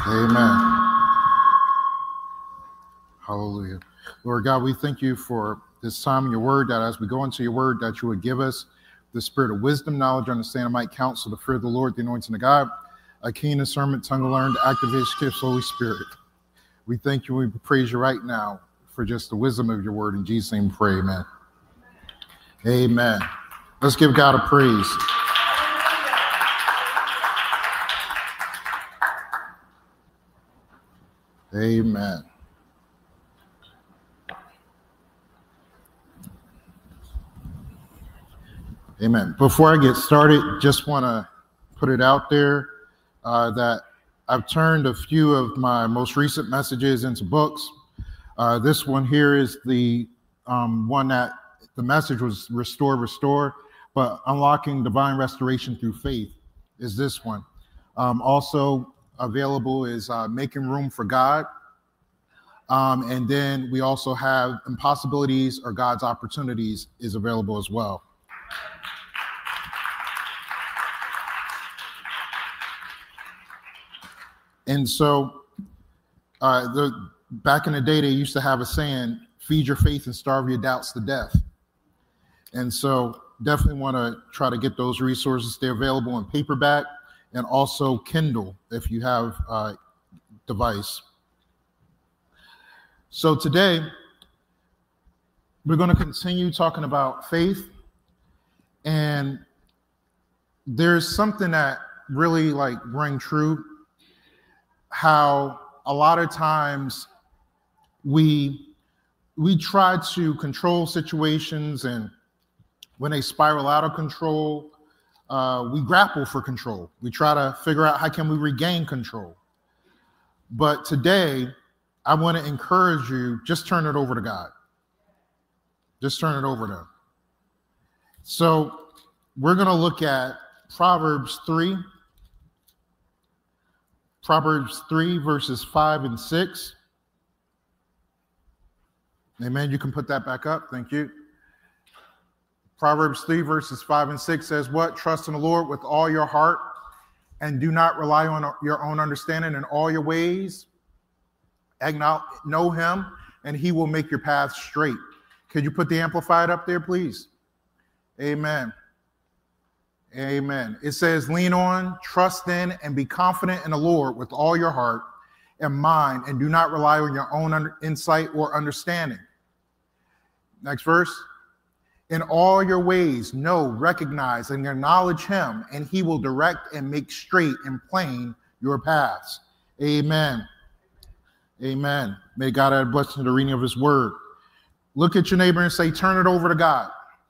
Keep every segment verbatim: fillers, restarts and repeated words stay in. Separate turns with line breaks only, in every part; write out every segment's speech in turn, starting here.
Amen. Hallelujah. Lord God, we thank you for this time in your word, that as we go into your word, that you would give us the spirit of wisdom, knowledge, understanding, might, counsel, the fear of the Lord, the anointing of God, a keen discernment, tongue to learn, the activation gift, Holy Spirit. We thank you and we praise you right now for just the wisdom of your word. In Jesus' name we pray, amen. Amen. Let's give God a praise. Amen. Amen. Before I get started, just want to put it out there uh, that I've turned a few of my most recent messages into books. Uh, this one here is the um, one that the message was Restore, Restore, but Unlocking Divine Restoration Through Faith is this one. Um, also available is uh, Making Room for God. Um, and then we also have Impossibilities or God's Opportunities is available as well. And so uh, the, back in the day, they used to have a saying, feed your faith and starve your doubts to death. And so definitely want to try to get those resources. They're available in paperback and also Kindle if you have a device. So today, we're going to continue talking about faith. And there's something that really like rang true. How a lot of times we we try to control situations, and when they spiral out of control, uh, we grapple for control. We try to figure out how can we regain control. But today, I want to encourage you, just turn it over to God. Just turn it over to him. So we're going to look at Proverbs three. Proverbs three, verses five and six. Amen. You can put that back up. Thank you. Proverbs three, verses five and six says what? Trust in the Lord with all your heart and do not rely on your own understanding in all your ways. Acknowledge, know him, and he will make your path straight. Could you put the Amplified up there, please? Amen. Amen. It says, lean on, trust in, and be confident in the Lord with all your heart and mind, and do not rely on your own under, insight or understanding. Next verse. In all your ways, know, recognize, and acknowledge him, and he will direct and make straight and plain your paths. Amen. Amen. May God add a blessing to the reading of his word. Look at your neighbor and say, turn it over to God.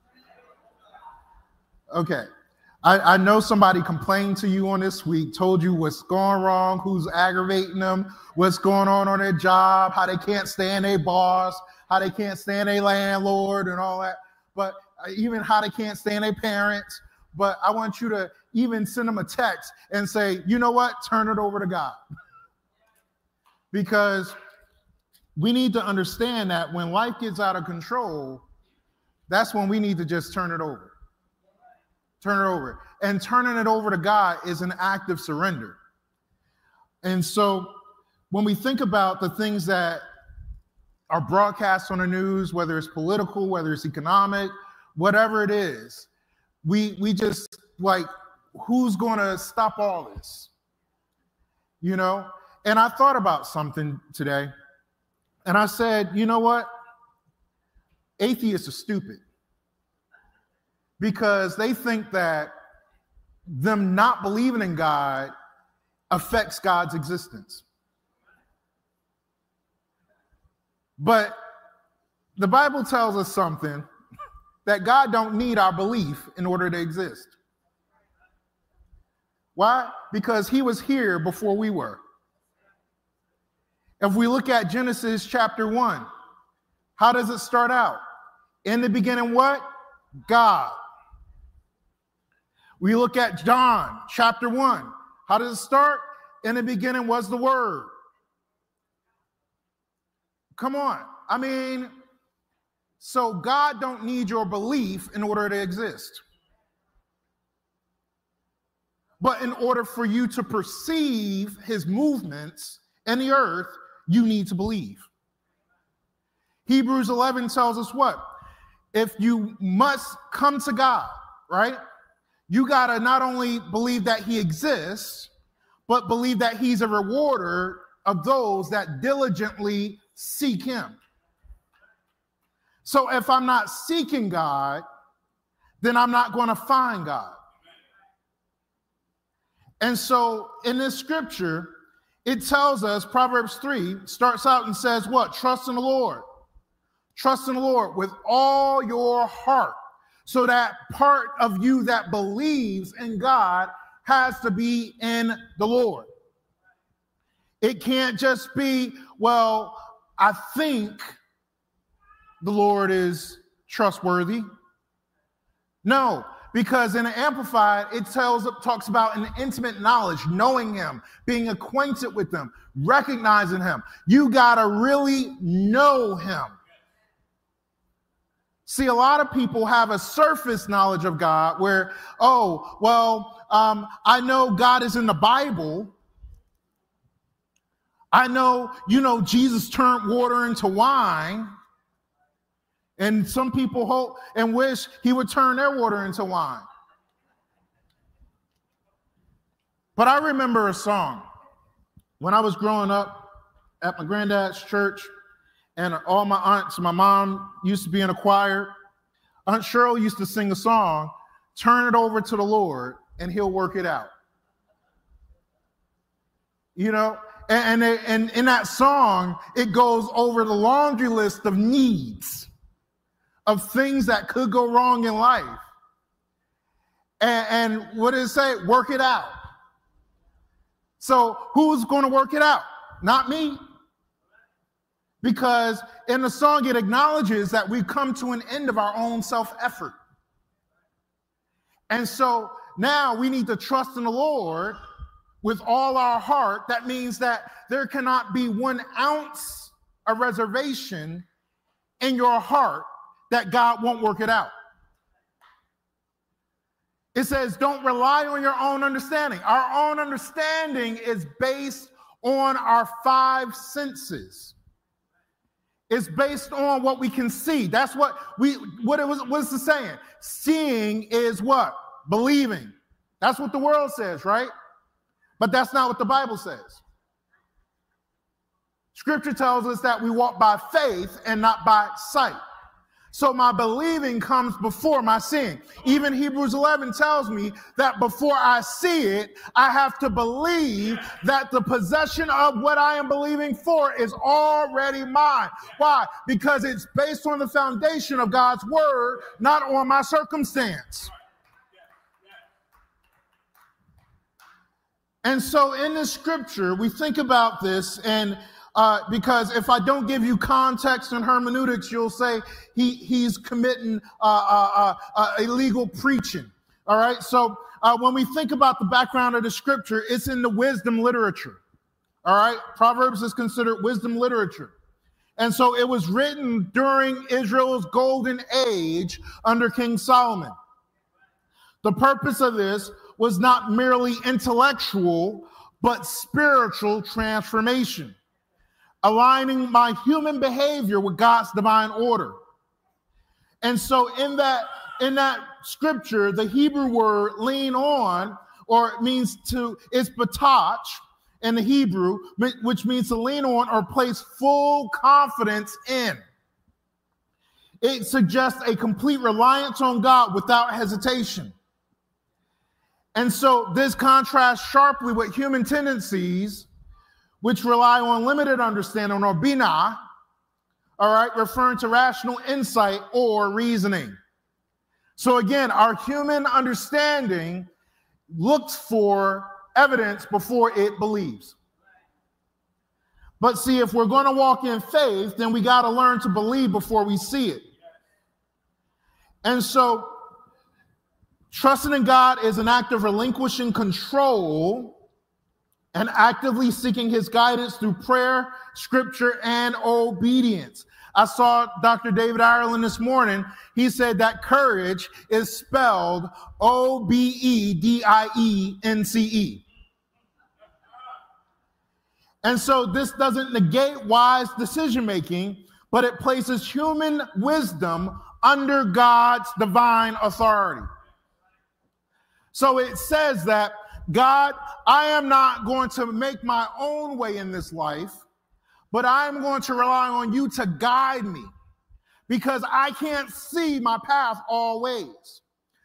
Okay. I, I know somebody complained to you on this week, told you what's going wrong, who's aggravating them, what's going on on their job, how they can't stand their boss, how they can't stand their landlord and all that, but even how they can't stand their parents. But I want you to even send them a text and say, you know what, turn it over to God. Because we need to understand that when life gets out of control, that's when we need to just turn it over. Turn it over. And turning it over to God is an act of surrender. And so when we think about the things that are broadcast on the news, whether it's political, whether it's economic, whatever it is, we we just like, who's going to stop all this? You know? And I thought about something today, and I said, you know what? Atheists are stupid. Because they think that them not believing in God affects God's existence. But the Bible tells us something, that God don't need our belief in order to exist. Why? Because he was here before we were. If we look at Genesis chapter one, how does it start out? In the beginning, what? God. We look at John chapter one. How does it start? In the beginning was the Word. Come on. I mean, so God don't need your belief in order to exist. But in order for you to perceive his movements in the earth, you need to believe. Hebrews eleven tells us what? If you must come to God, right? You got to not only believe that he exists, but believe that he's a rewarder of those that diligently seek him. So if I'm not seeking God, then I'm not going to find God. And so in this scripture, it tells us, Proverbs three starts out and says what? Trust in the Lord. Trust in the Lord with all your heart. So that part of you that believes in God has to be in the Lord. It can't just be, well, I think the Lord is trustworthy. No, because in the Amplified, it tells, talks about an intimate knowledge, knowing him, being acquainted with him, recognizing him. You got to really know him. See, a lot of people have a surface knowledge of God where, oh, well, um, I know God is in the Bible. I know, you know, Jesus turned water into wine. And some people hope and wish he would turn their water into wine. But I remember a song when I was growing up at my granddad's church, and all my aunts, my mom used to be in a choir. Aunt Cheryl used to sing a song, turn it over to the Lord and he'll work it out. You know, and, and, and in that song, it goes over the laundry list of needs, of things that could go wrong in life. And, and what does it say? Work it out. So who's going to work it out? Not me. Because in the song, it acknowledges that we've come to an end of our own self-effort. And so now we need to trust in the Lord with all our heart. That means that there cannot be one ounce of reservation in your heart that God won't work it out. It says, don't rely on your own understanding. Our own understanding is based on our five senses. It's based on what we can see. That's what we, what it was, what's the saying? Seeing is what? Believing. That's what the world says, right? But that's not what the Bible says. Scripture tells us that we walk by faith and not by sight. So my believing comes before my seeing. Even Hebrews eleven tells me that before I see it, I have to believe that the possession of what I am believing for is already mine. Why? Because it's based on the foundation of God's word, not on my circumstance. And so in the scripture, we think about this, and Uh, because if I don't give you context and hermeneutics, you'll say he, he's committing uh, uh, uh, uh, illegal preaching. All right. So uh, when we think about the background of the scripture, it's in the wisdom literature. All right. Proverbs is considered wisdom literature. And so it was written during Israel's golden age under King Solomon. The purpose of this was not merely intellectual, but spiritual transformation, aligning my human behavior with God's divine order. And so in that, in that scripture, the Hebrew word lean on, or it means to, is batach in the Hebrew, which means to lean on or place full confidence in. It suggests a complete reliance on God without hesitation. And so this contrasts sharply with human tendencies, which rely on limited understanding, or binah, all right, referring to rational insight or reasoning. So again, our human understanding looks for evidence before it believes. But see, if we're going to walk in faith, then we got to learn to believe before we see it. And so trusting in God is an act of relinquishing control and actively seeking his guidance through prayer, scripture, and obedience. I saw Doctor David Ireland this morning. He said that courage is spelled O B E D I E N C E. And so this doesn't negate wise decision-making, but it places human wisdom under God's divine authority. So it says that, God, I am not going to make my own way in this life, but I'm going to rely on you to guide me because I can't see my path always.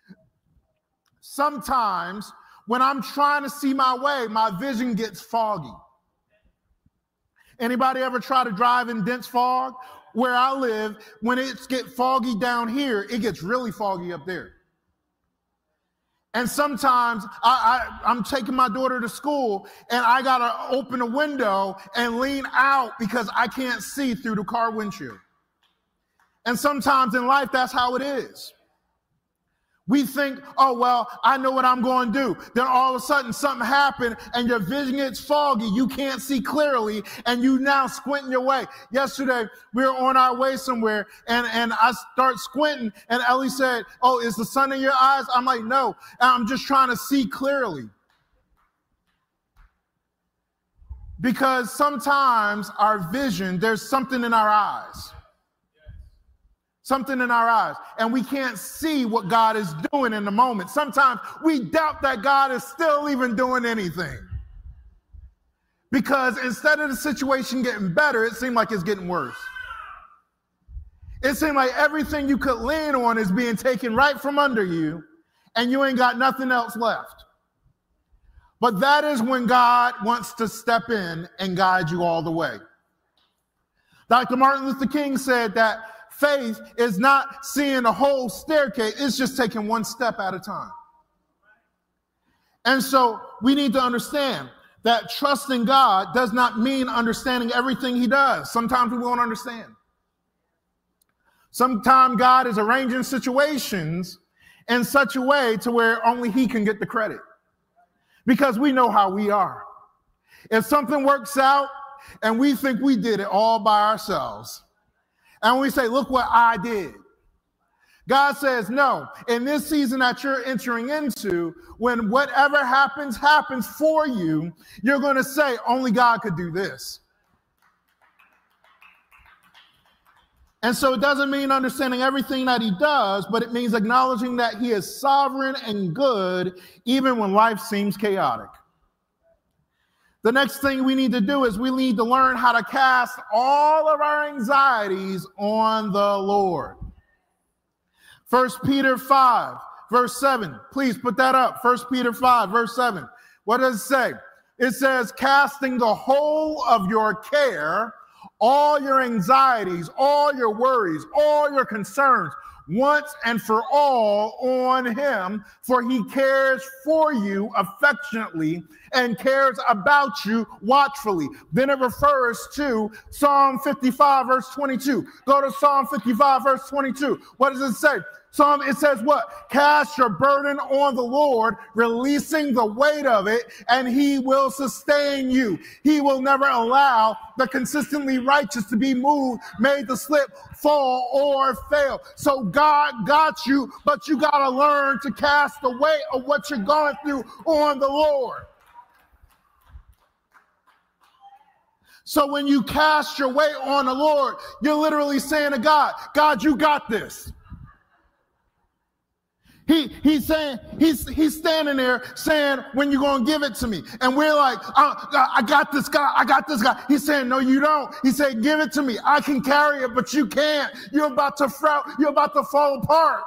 Sometimes when I'm trying to see my way, my vision gets foggy. Anybody ever try to drive in dense fog? Where I live, when it gets foggy down here, it gets really foggy up there. And sometimes I, I, I'm taking my daughter to school and I got to open a window and lean out because I can't see through the car windshield. And sometimes in life, that's how it is. We think, oh, well, I know what I'm going to do. Then all of a sudden something happened and your vision gets foggy. You can't see clearly and you now squinting your way. Yesterday, we were on our way somewhere and, and I start squinting and Ellie said, oh, is the sun in your eyes? I'm like, no, I'm just trying to see clearly. Because sometimes our vision, there's something in our eyes. Something in our eyes, and we can't see what God is doing in the moment. Sometimes we doubt that God is still even doing anything. Because instead of the situation getting better, it seemed like it's getting worse. It seemed like everything you could lean on is being taken right from under you, and you ain't got nothing else left. But that is when God wants to step in and guide you all the way. Doctor Martin Luther King said that faith is not seeing the whole staircase. It's just taking one step at a time. And so we need to understand that trusting God does not mean understanding everything he does. Sometimes we won't understand. Sometimes God is arranging situations in such a way to where only he can get the credit. Because we know how we are. If something works out and we think we did it all by ourselves, and we say, look what I did. God says, no, in this season that you're entering into, when whatever happens, happens for you, you're going to say, only God could do this. And so it doesn't mean understanding everything that he does, but it means acknowledging that he is sovereign and good, even when life seems chaotic. The next thing we need to do is we need to learn how to cast all of our anxieties on the Lord. First Peter five, verse seven. Please put that up. First Peter five, verse seven. What does it say? It says, casting the whole of your care, all your anxieties, all your worries, all your concerns, once and for all on him, for he cares for you affectionately and cares about you watchfully. Then it refers to Psalm fifty-five, verse twenty-two. Go to Psalm fifty-five, verse twenty-two. What does it say? Psalm, it says what? Cast your burden on the Lord, releasing the weight of it, and he will sustain you. He will never allow the consistently righteous to be moved, made to slip, fall, or fail. So God got you, but you got to learn to cast the weight of what you're going through on the Lord. So when you cast your weight on the Lord, you're literally saying to God, God, you got this. He, he's saying, he's, he's standing there saying, when you going to give it to me? And we're like, I, I got this guy. I got this guy. He's saying, no, you don't. He said, give it to me. I can carry it, but you can't. You're about to frown. You're about to fall apart.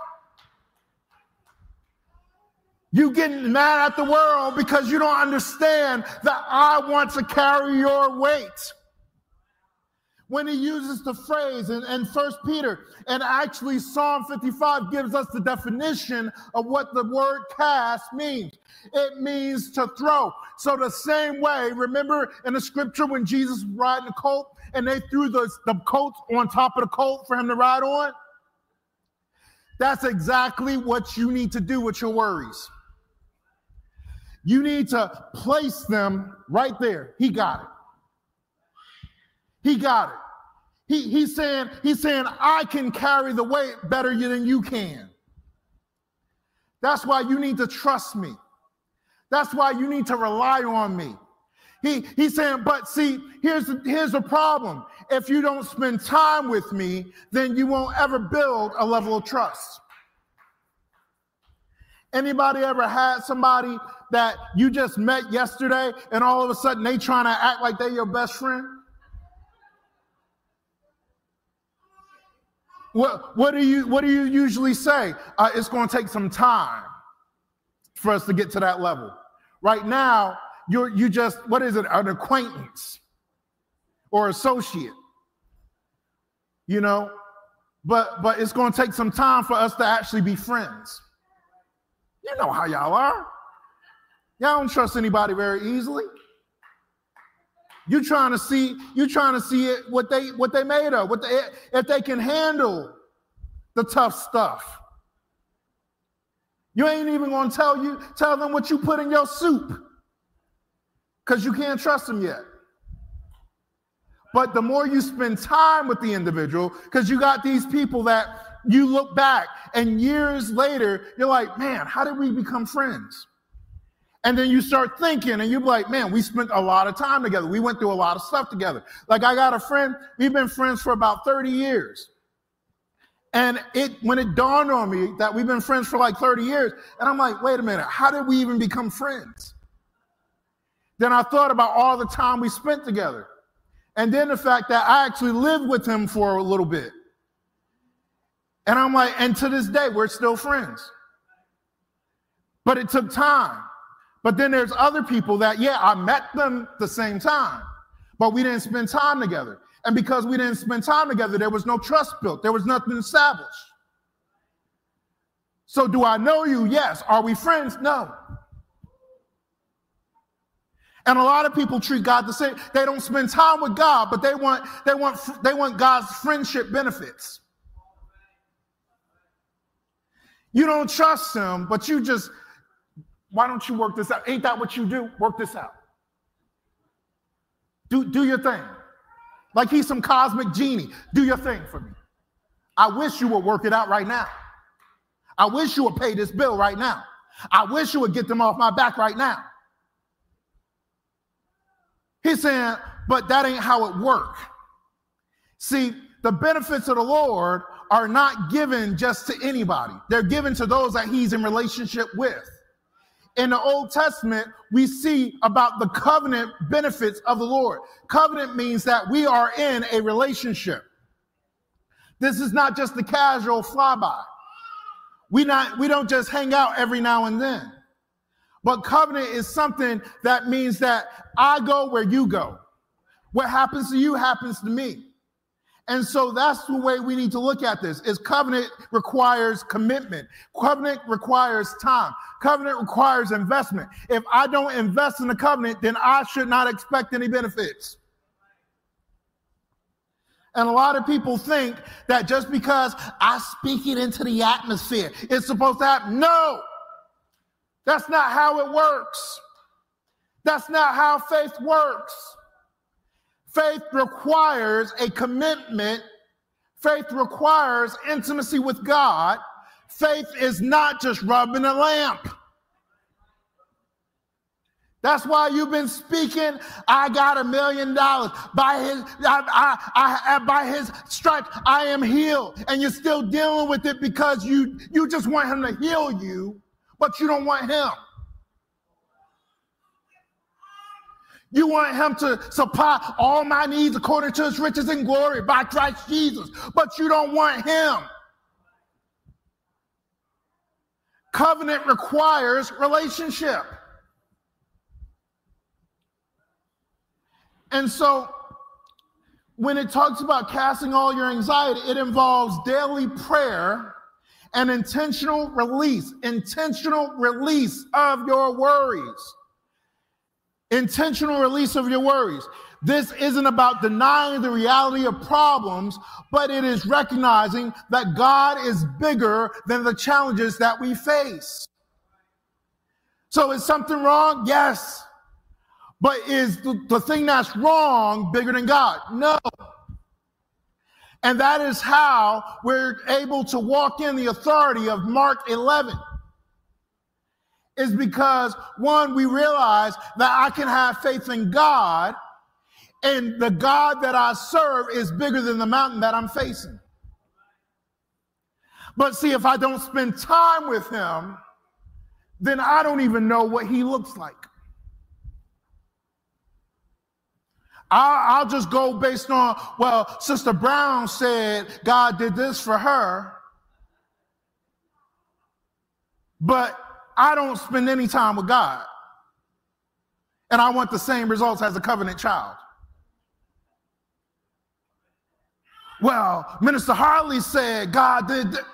You getting mad at the world because you don't understand that I want to carry your weight. When he uses the phrase in, in First Peter, and actually Psalm fifty-five gives us the definition of what the word cast means. It means to throw. So the same way, remember in the scripture when Jesus was riding the colt and they threw the, the coat on top of the colt for him to ride on? That's exactly what you need to do with your worries. You need to place them right there. He got it. He got it. He, he's saying, he's saying, I can carry the weight better than you can. That's why you need to trust me. That's why you need to rely on me. He, he's saying, but see, here's the, here's the problem. If you don't spend time with me, then you won't ever build a level of trust. Anybody ever had somebody that you just met yesterday and all of a sudden they trying to act like they're your best friend? What, what do you what do you usually say? Uh, it's going to take some time for us to get to that level. Right now, you're you just, what is it, an acquaintance or associate, you know? But but it's going to take some time for us to actually be friends. You know how y'all are. Y'all don't trust anybody very easily. You trying to see, you trying to see it, what they what they made of, what they, if they can handle the tough stuff. You ain't even gonna tell you, tell them what you put in your soup, because you can't trust them yet. But the more you spend time with the individual, because you got these people that you look back and years later, you're like, man, how did we become friends? And then you start thinking and you're like, man, we spent a lot of time together. We went through a lot of stuff together. Like I got a friend, we've been friends for about thirty years. And it when it dawned on me that we've been friends for like thirty years, and I'm like, wait a minute, how did we even become friends? Then I thought about all the time we spent together. And then the fact that I actually lived with him for a little bit. And I'm like, and to this day, we're still friends. But it took time. But then there's other people that, yeah, I met them the same time, but we didn't spend time together. And because we didn't spend time together, there was no trust built. There was nothing established. So do I know you? Yes. Are we friends? No. And a lot of people treat God the same. They don't spend time with God, but they want, they want, they want God's friendship benefits. You don't trust him, but you just, why don't you work this out? Ain't that what you do? Work this out. Do, do your thing. Like he's some cosmic genie. Do your thing for me. I wish you would work it out right now. I wish you would pay this bill right now. I wish you would get them off my back right now. He's saying, but that ain't how it works. See, the benefits of the Lord are not given just to anybody. They're given to those that he's in relationship with. In the Old Testament, we see about the covenant benefits of the Lord. Covenant means that we are in a relationship. This is not just the casual flyby. We not we don't just hang out every now and then. But covenant is something that means that I go where you go. What happens to you happens to me. And so that's the way we need to look at this, is covenant requires commitment. Covenant requires time. Covenant requires investment. If I don't invest in the covenant, then I should not expect any benefits. And a lot of people think that just because I speak it into the atmosphere, it's supposed to happen. No, that's not how it works. That's not how faith works. Faith requires a commitment. Faith requires intimacy with God. Faith is not just rubbing a lamp. That's why you've been speaking, I got a million dollars. By his, I, I, I, by his stripes, I am healed. And you're still dealing with it because you, you just want him to heal you, but you don't want him. You want him to supply all my needs according to his riches and glory by Christ Jesus, but you don't want him. Covenant requires relationship. And so when it talks about casting all your anxiety, it involves daily prayer and intentional release, intentional release of your worries. Intentional release of your worries. This isn't about denying the reality of problems, but it is recognizing that God is bigger than the challenges that we face. So is something wrong? Yes. But is the, the thing that's wrong bigger than God? No. And that is how we're able to walk in the authority of Mark eleven. Is because, one, we realize that I can have faith in God, and the God that I serve is bigger than the mountain that I'm facing. But see, if I don't spend time with him, then I don't even know what he looks like. I'll, I'll just go based on, well, Sister Brown said God did this for her, but I don't spend any time with God. And I want the same results as a covenant child. Well, Minister Harley said God did that.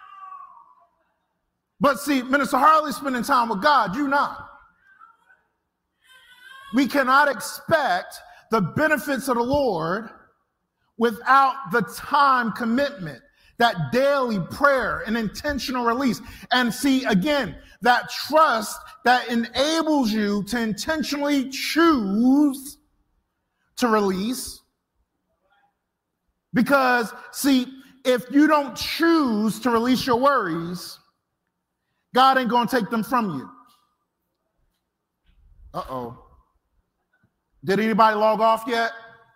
But see, Minister Harley spending time with God, you not. We cannot expect the benefits of the Lord without the time commitment, that daily prayer and intentional release. And see, again, that trust that enables you to intentionally choose to release. Because, see, if you don't choose to release your worries, God ain't going to take them from you. Uh-oh. Did anybody log off yet?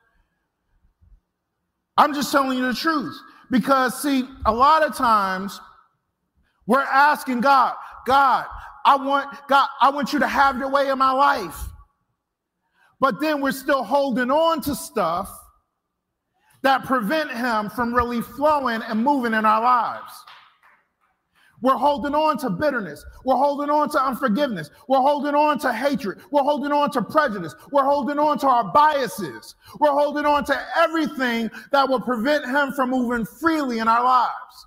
I'm just telling you the truth. Because, see, a lot of times we're asking God, God, I want God, I want you to have your way in my life. But then we're still holding on to stuff that prevent him from really flowing and moving in our lives. We're holding on to bitterness. We're holding on to unforgiveness. We're holding on to hatred. We're holding on to prejudice. We're holding on to our biases. We're holding on to everything that will prevent him from moving freely in our lives.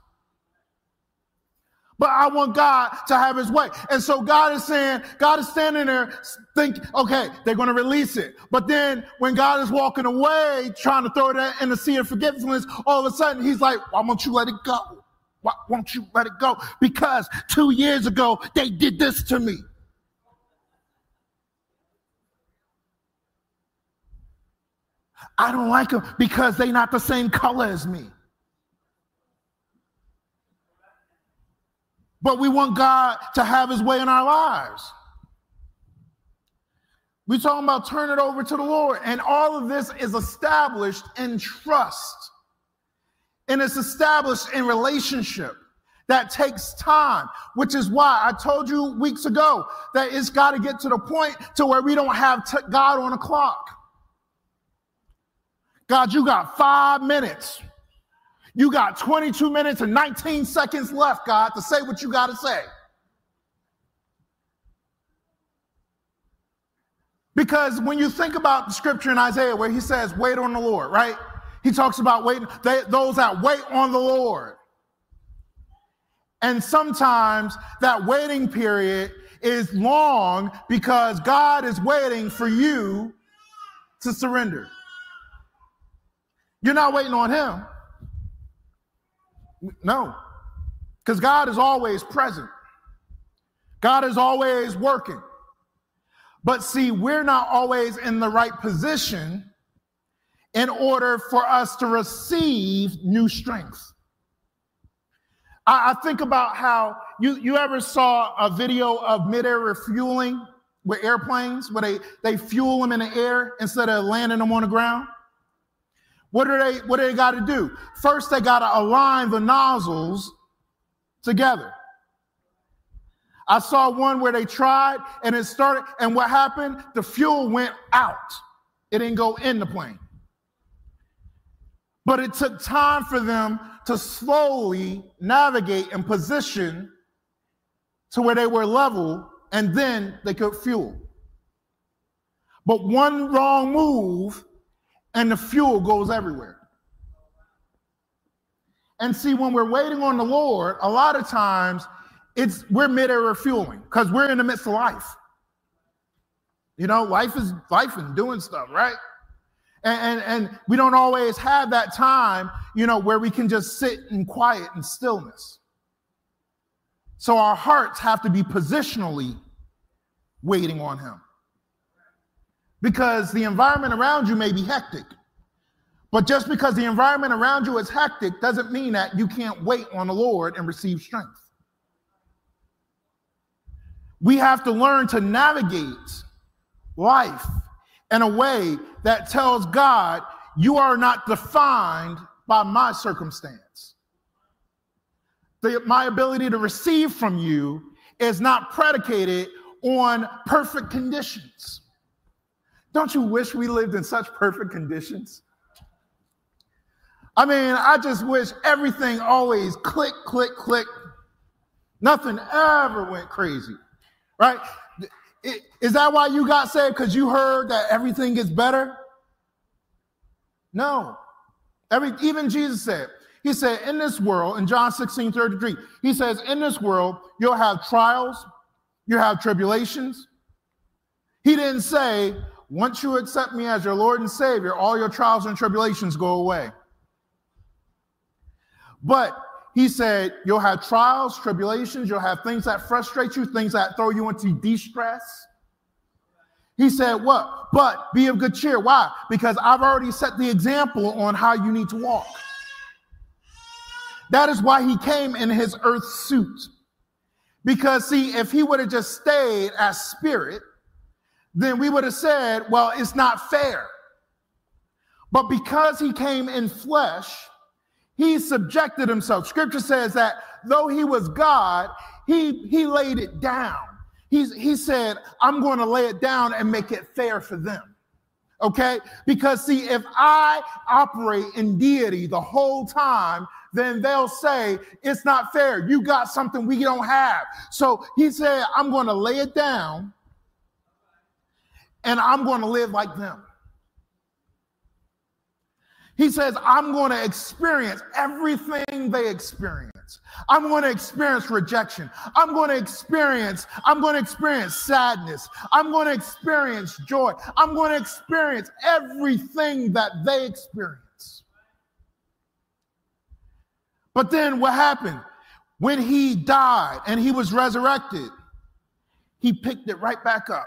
But I want God to have his way. And so God is saying, God is standing there, think, okay, they're going to release it. But then when God is walking away, trying to throw it in the sea of forgetfulness, all of a sudden he's like, why won't you let it go? Why won't you let it go? Because two years ago, they did this to me. I don't like them because they're not the same color as me. But we want God to have his way in our lives. We're talking about turn it over to the Lord. And all of this is established in trust. And it's established in relationship. That takes time, which is why I told you weeks ago that it's got to get to the point to where we don't have t- God on a clock. God, you got five minutes. You got twenty-two minutes and nineteen seconds left, God, to say what you got to say. Because when you think about the scripture in Isaiah where he says, wait on the Lord, right? He talks about waiting, they, those that wait on the Lord. And sometimes that waiting period is long because God is waiting for you to surrender. You're not waiting on him. No, because God is always present. God is always working. But see, we're not always in the right position in order for us to receive new strength. I, I think about how you, you ever saw a video of mid-air refueling with airplanes where they, they fuel them in the air instead of landing them on the ground? What do they, what do they got to do? First, they got to align the nozzles together. I saw one where they tried and it started, and what happened? The fuel went out. It didn't go in the plane. But it took time for them to slowly navigate and position to where they were level, and then they could fuel. But one wrong move, and the fuel goes everywhere. And see, when we're waiting on the Lord, a lot of times it's we're mid-air refueling because we're in the midst of life. You know, life is life and doing stuff, right? And, and, and we don't always have that time, you know, where we can just sit in quiet and stillness. So our hearts have to be positionally waiting on him. Because the environment around you may be hectic, But just because the environment around you is hectic doesn't mean that you can't wait on the Lord and receive strength. We have to learn to navigate life in a way that tells God, you are not defined by my circumstance. The, my ability to receive from you is not predicated on perfect conditions. Don't you wish we lived in such perfect conditions? I mean, I just wish everything always click, click, click. Nothing ever went crazy, right? Is that why you got saved? Because you heard that everything gets better? No. Every, even Jesus said, he said, in this world, in John sixteen thirty-three, he says, in this world, you'll have trials, you'll have tribulations. He didn't say, once you accept me as your Lord and Savior, all your trials and tribulations go away. But he said, you'll have trials, tribulations, you'll have things that frustrate you, things that throw you into de-stress. He said, what? But be of good cheer. Why? Because I've already set the example on how you need to walk. That is why he came in his earth suit. Because, see, if he would have just stayed as spirit, then we would have said, well, it's not fair. But because he came in flesh, he subjected himself. Scripture says that though he was God, he, he laid it down. He's, he said, I'm going to lay it down and make it fair for them. Okay? Because, see, if I operate in deity the whole time, then they'll say, it's not fair. You got something we don't have. So he said, I'm going to lay it down and I'm going to live like them. He says, I'm going to experience everything they experience. I'm going to experience rejection. I'm going to experience, I'm going to experience sadness. I'm going to experience joy. I'm going to experience everything that they experience. But then what happened? When he died and he was resurrected, he picked it right back up.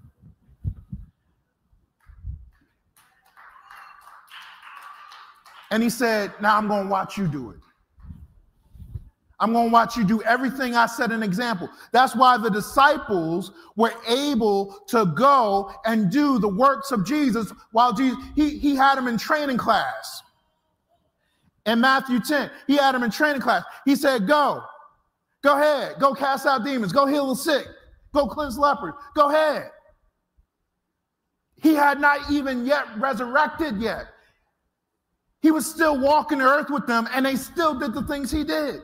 And he said, now I'm going to watch you do it. I'm going to watch you do everything I set an example. That's why the disciples were able to go and do the works of Jesus while Jesus, he, he had them in training class. In Matthew ten, he had them in training class. He said, go, go ahead, go cast out demons, go heal the sick, go cleanse lepers, go ahead. He had not even yet resurrected yet. He was still walking the earth with them, and they still did the things he did.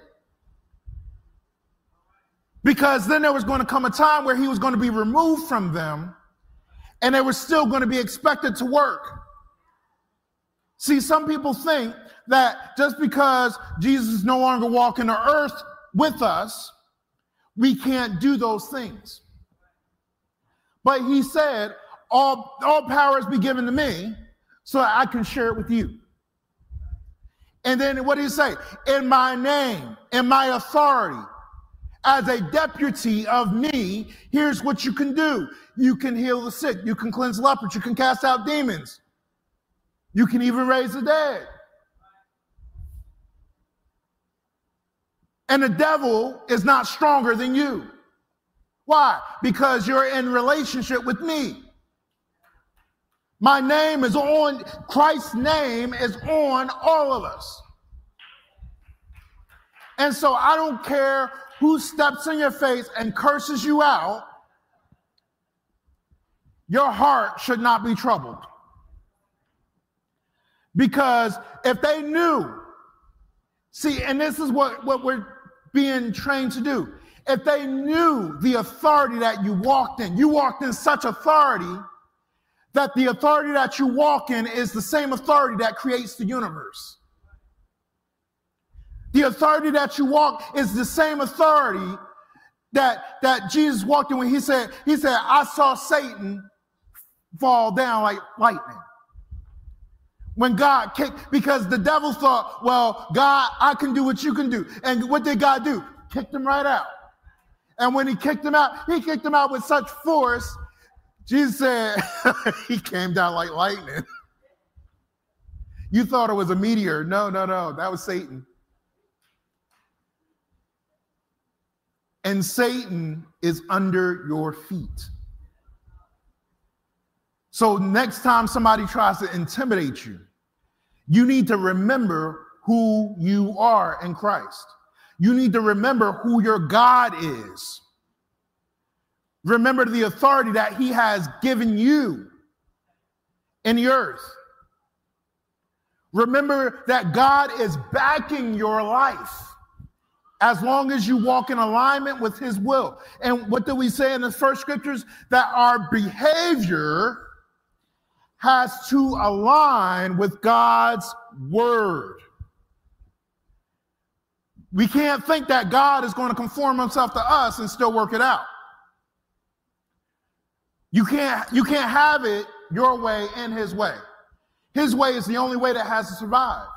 Because then there was going to come a time where he was going to be removed from them, and they were still going to be expected to work. See, some people think that just because Jesus is no longer walking the earth with us, we can't do those things. But he said, all, all power has been given to me so that I can share it with you. And then what did he say? In my name, in my authority, as a deputy of me, here's what you can do. You can heal the sick. You can cleanse lepers. You can cast out demons. You can even raise the dead. And the devil is not stronger than you. Why? Because you're in relationship with me. My name is on, Christ's name is on all of us. And so I don't care who steps in your face and curses you out, your heart should not be troubled. Because if they knew, see, and this is what, what we're being trained to do. If they knew the authority that you walked in, you walked in such authority that the authority that you walk in is the same authority that creates the universe. The authority that you walk is the same authority that, that Jesus walked in when he said, he said, I saw Satan fall down like lightning. When God kicked, because the devil thought, well, God, I can do what you can do. And what did God do? Kicked him right out. And when he kicked him out, he kicked him out with such force, Jesus said, he came down like lightning. You thought it was a meteor. No, no, no. That was Satan. And Satan is under your feet. So next time somebody tries to intimidate you, you need to remember who you are in Christ. You need to remember who your God is. Remember the authority that he has given you in the earth. Remember that God is backing your life as long as you walk in alignment with his will. And what do we say in the first scriptures? That our behavior has to align with God's word. We can't think that God is going to conform himself to us and still work it out. You can't, you can't have it your way and his way. His way is the only way that has to survive.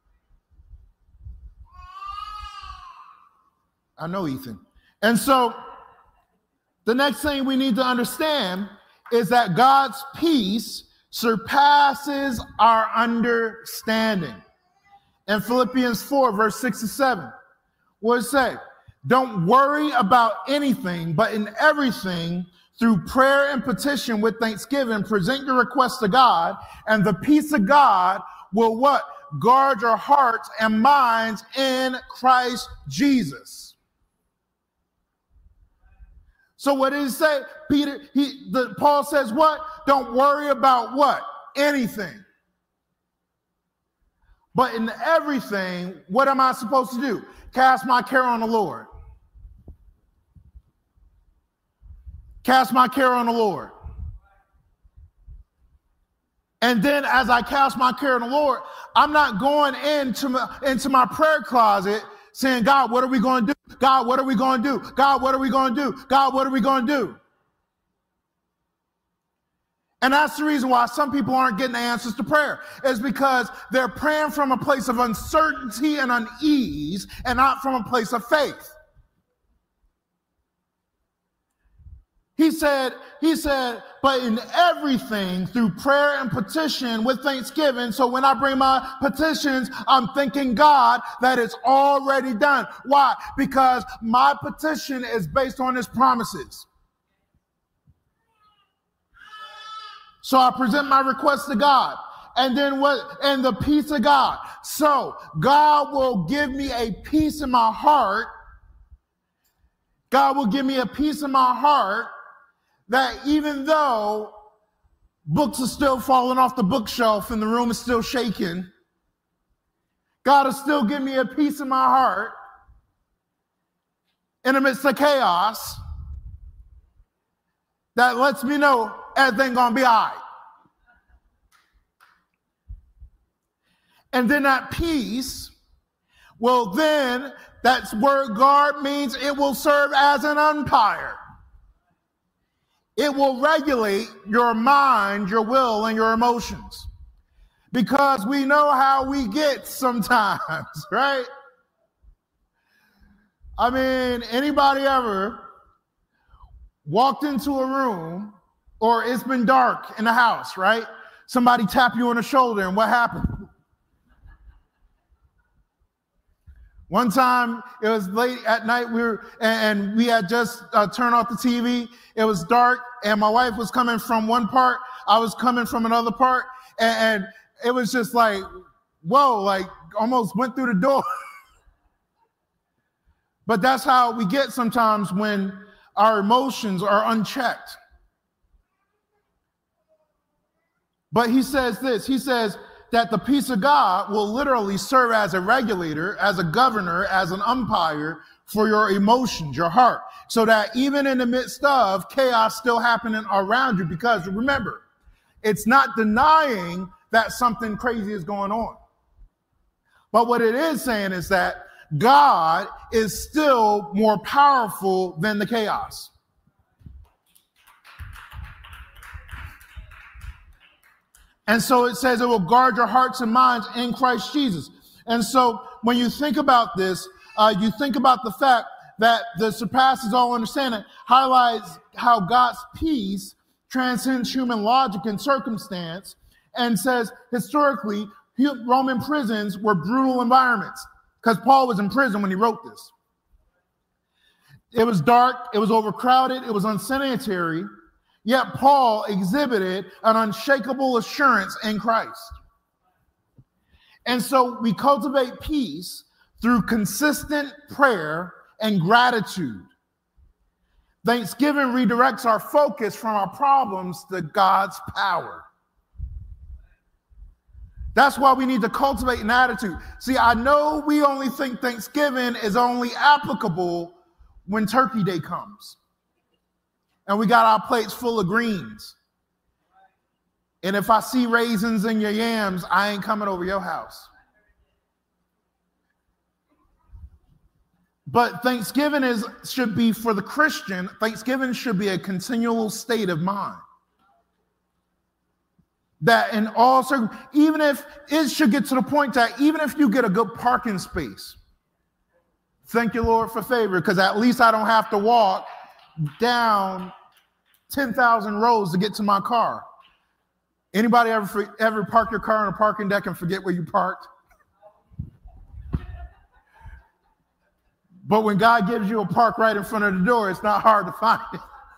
I know, Ethan. And so the next thing we need to understand is that God's peace surpasses our understanding. In Philippians four, verse six to seven, what does it say? Don't worry about anything, but in everything, through prayer and petition with thanksgiving, present your requests to God, and the peace of God will what? Guard your hearts and minds in Christ Jesus. So what did he say? Peter, he, the, Paul says what? Don't worry about what? Anything. But in everything, what am I supposed to do? Cast my care on the Lord. Cast my care on the Lord. And then as I cast my care on the Lord, I'm not going into my, into my prayer closet saying, God, what are we going to do? God, what are we going to do? God, what are we going to do? God, what are we going to do? And that's the reason why some people aren't getting the answers to prayer, is because they're praying from a place of uncertainty and unease and not from a place of faith. He said, he said, but in everything through prayer and petition with thanksgiving. So when I bring my petitions, I'm thanking God that it's already done. Why? Because my petition is based on his promises. So I present my request to God. And then what? And the peace of God. So God will give me a peace in my heart. God will give me a peace in my heart that even though books are still falling off the bookshelf and the room is still shaking, God will still give me a peace in my heart in the midst of chaos that lets me know everything's gonna be all right. And then that peace, well then, that's word guard means it will serve as an umpire. It will regulate your mind, your will, and your emotions. Because we know how we get sometimes, right? I mean, anybody ever walked into a room or it's been dark in the house, right? Somebody tap you on the shoulder and what happened? One time, it was late at night, we were, and we had just uh, turned off the T V. It was dark, and my wife was coming from one part. I was coming from another part, and, and it was just like, whoa, like almost went through the door. But that's how we get sometimes when our emotions are unchecked. But he says this, he says, that the peace of God will literally serve as a regulator, as a governor, as an umpire for your emotions, your heart, so that even in the midst of chaos still happening around you, because remember, it's not denying that something crazy is going on. But what it is saying is that God is still more powerful than the chaos. And so it says it will guard your hearts and minds in Christ Jesus. And so when you think about this, uh, you think about the fact that the surpasses all understanding highlights how God's peace transcends human logic and circumstance, and says historically, Roman prisons were brutal environments because Paul was in prison when he wrote this. It was dark, it was overcrowded, it was unsanitary, yet Paul exhibited an unshakable assurance in Christ. And so we cultivate peace through consistent prayer and gratitude. Thanksgiving redirects our focus from our problems to God's power. That's why we need to cultivate an attitude. See, I know we only think Thanksgiving is only applicable when Turkey Day comes and we got our plates full of greens. And if I see raisins in your yams, I ain't coming over your house. But Thanksgiving is should be for the Christian. Thanksgiving should be a continual state of mind. That in all circumstances, even if it should get to the point that even if you get a good parking space, thank you, Lord, for favor, because at least I don't have to walk down ten thousand rows to get to my car. Anybody ever, ever park your car on a parking deck and forget where you parked? But when God gives you a park right in front of the door, it's not hard to find it.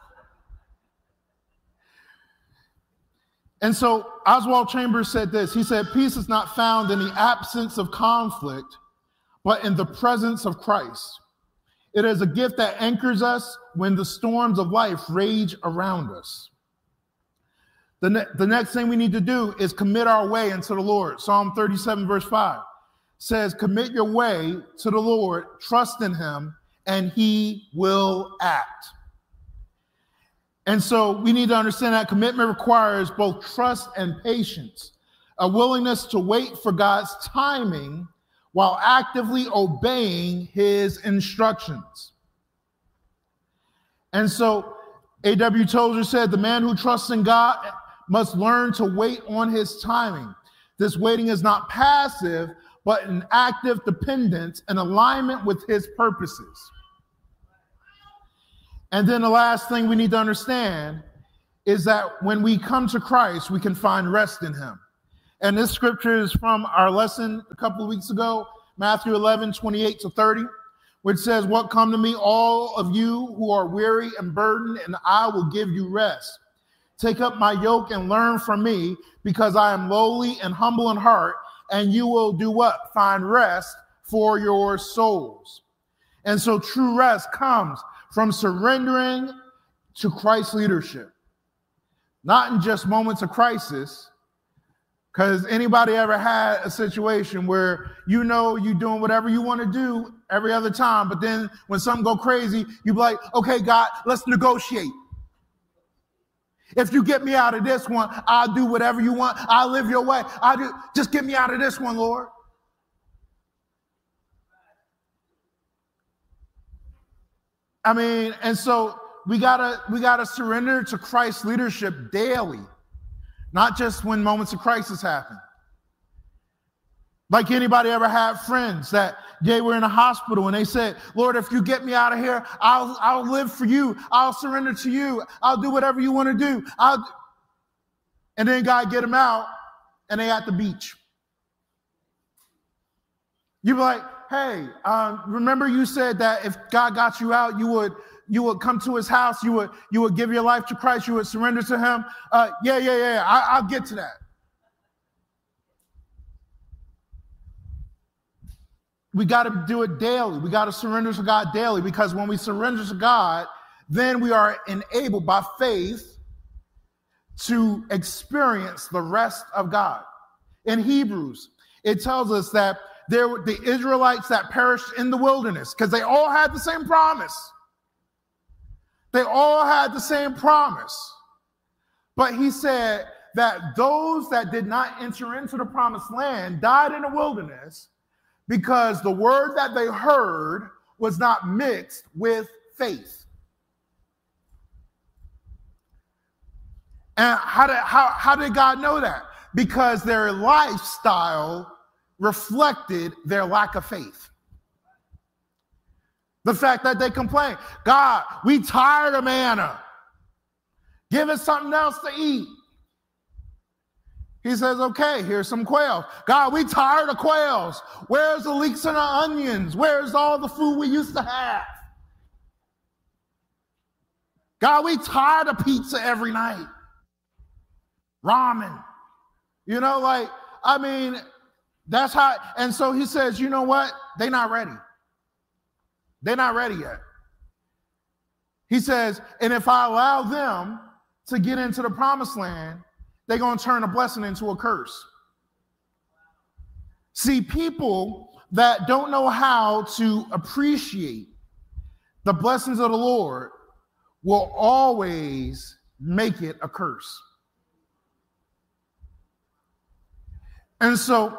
And so Oswald Chambers said this. He said, peace is not found in the absence of conflict, but in the presence of Christ. It is a gift that anchors us when the storms of life rage around us. The, ne- the next thing we need to do is commit our way into the Lord. Psalm thirty-seven, verse five says, commit your way to the Lord, trust in him, and he will act. And so we need to understand that commitment requires both trust and patience, a willingness to wait for God's timing while actively obeying his instructions. And so A W Tozer said, the man who trusts in God must learn to wait on his timing. This waiting is not passive, but an active dependence and alignment with his purposes. And then the last thing we need to understand is that when we come to Christ, we can find rest in him. And this scripture is from our lesson a couple of weeks ago, Matthew eleven, twenty-eight to thirty, which says, what come to me, all of you who are weary and burdened, and I will give you rest. Take up my yoke and learn from me, because I am lowly and humble in heart, and you will do what? Find rest for your souls. And so true rest comes from surrendering to Christ's leadership, not in just moments of crisis. Because anybody ever had a situation where you know you're doing whatever you want to do every other time, but then when something go crazy, you be like, okay, God, let's negotiate. If you get me out of this one, I'll do whatever you want. I'll live your way. I'll do, just get me out of this one, Lord. I mean, and so we gotta we gotta surrender to Christ's leadership daily, not just when moments of crisis happen. Like anybody ever had friends that they were in a hospital and they said, Lord, if you get me out of here, I'll I'll live for you. I'll surrender to you. I'll do whatever you want to do. I'll and then God get them out and they at the beach. You be like, hey, um, remember you said that if God got you out, you would you would come to his house, you would you would give your life to Christ, you would surrender to him. Uh, yeah, yeah, yeah. I, I'll get to that. We got to do it daily. We got to surrender to God daily, because when we surrender to God, then we are enabled by faith to experience the rest of God. In Hebrews, it tells us that there were the Israelites that perished in the wilderness because they all had the same promise. They all had the same promise. But he said that those that did not enter into the promised land died in the wilderness because the word that they heard was not mixed with faith. And how did, how, how did God know that? Because their lifestyle reflected their lack of faith. The fact that they complained, God, we tired of manna. Give us something else to eat. He says, okay, here's some quail. God, we tired of quails. Where's the leeks and the onions? Where's all the food we used to have? God, we tired of pizza every night. Ramen. You know, like, I mean, that's how, and so he says, you know what? They're not ready. They're not ready yet. He says, and if I allow them to get into the promised land, they're going to turn a blessing into a curse. See, people that don't know how to appreciate the blessings of the Lord will always make it a curse. And so,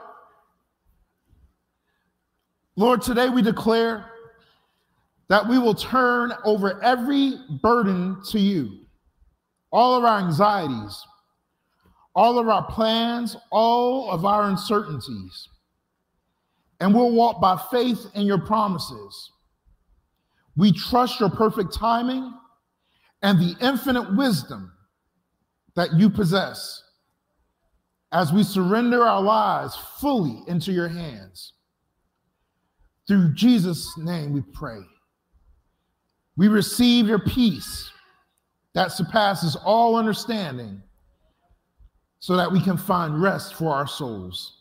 Lord, today we declare that we will turn over every burden to you, all of our anxieties, all of our plans, all of our uncertainties, and we'll walk by faith in your promises. We trust your perfect timing and the infinite wisdom that you possess as we surrender our lives fully into your hands. Through Jesus' name we pray. We receive your peace that surpasses all understanding so that we can find rest for our souls.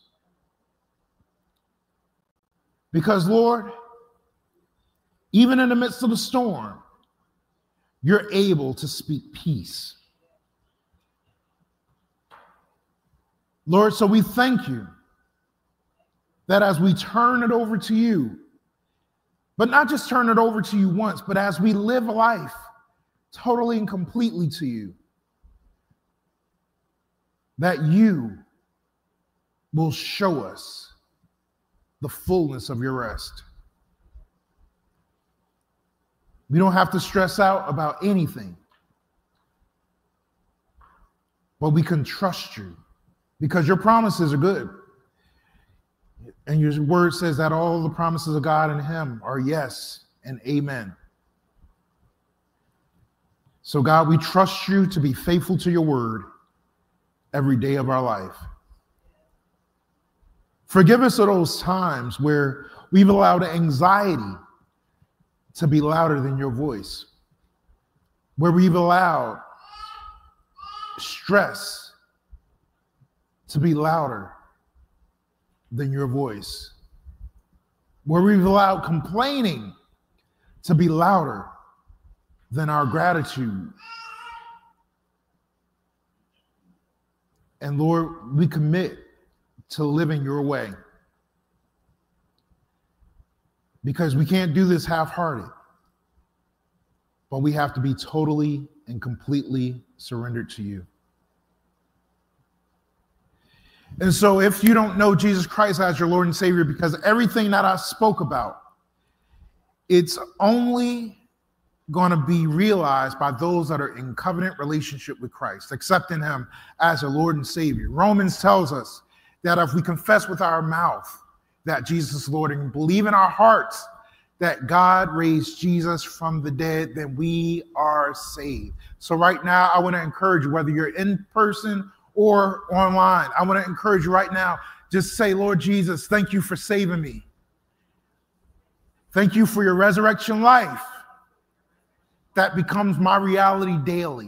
Because, Lord, even in the midst of the storm, you're able to speak peace. Lord, so we thank you that as we turn it over to you, but not just turn it over to you once, but as we live life totally and completely to you, that you will show us the fullness of your rest. We don't have to stress out about anything, but we can trust you because your promises are good. And your word says that all the promises of God in him are yes and amen. So God, we trust you to be faithful to your word every day of our life. Forgive us of those times where we've allowed anxiety to be louder than your voice, where we've allowed stress to be louder than your voice, where we've allowed complaining to be louder than our gratitude. And Lord, we commit to living your way, because we can't do this half-hearted, but we have to be totally and completely surrendered to you. And so if you don't know Jesus Christ as your Lord and Savior, because everything that I spoke about, it's only going to be realized by those that are in covenant relationship with Christ, accepting him as a Lord and Savior. Romans tells us that if we confess with our mouth that Jesus is Lord and believe in our hearts that God raised Jesus from the dead, then we are saved. So right now, I want to encourage you, whether you're in person or online, I want to encourage you right now, just say, Lord Jesus, thank you for saving me. Thank you for your resurrection life that becomes my reality daily.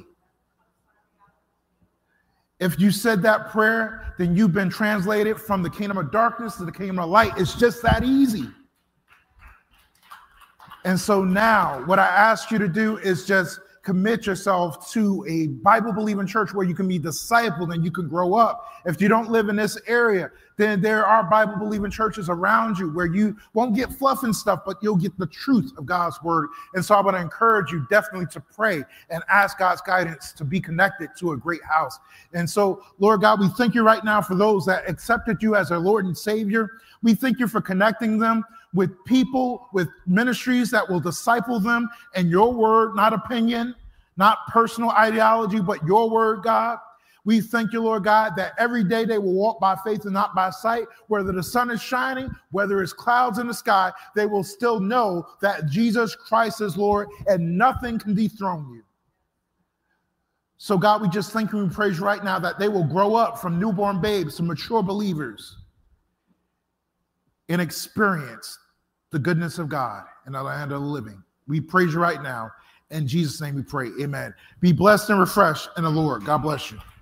If you said that prayer, then you've been translated from the kingdom of darkness to the kingdom of light. It's just that easy. And so now what I ask you to do is just commit yourself to a Bible-believing church where you can be discipled and you can grow up. If you don't live in this area, then there are Bible-believing churches around you where you won't get fluff and stuff, but you'll get the truth of God's word. And so I want to encourage you definitely to pray and ask God's guidance to be connected to a great house. And so, Lord God, we thank you right now for those that accepted you as their Lord and Savior. We thank you for connecting them with people, with ministries that will disciple them and your word, not opinion, not personal ideology, but your word, God. We thank you, Lord God, that every day they will walk by faith and not by sight. Whether the sun is shining, whether it's clouds in the sky, they will still know that Jesus Christ is Lord and nothing can dethrone you. So God, we just thank you and praise you right now that they will grow up from newborn babes to mature believers and experience the goodness of God in the land of the living. We praise you right now. In Jesus' name we pray. Amen. Be blessed and refreshed in the Lord. God bless you.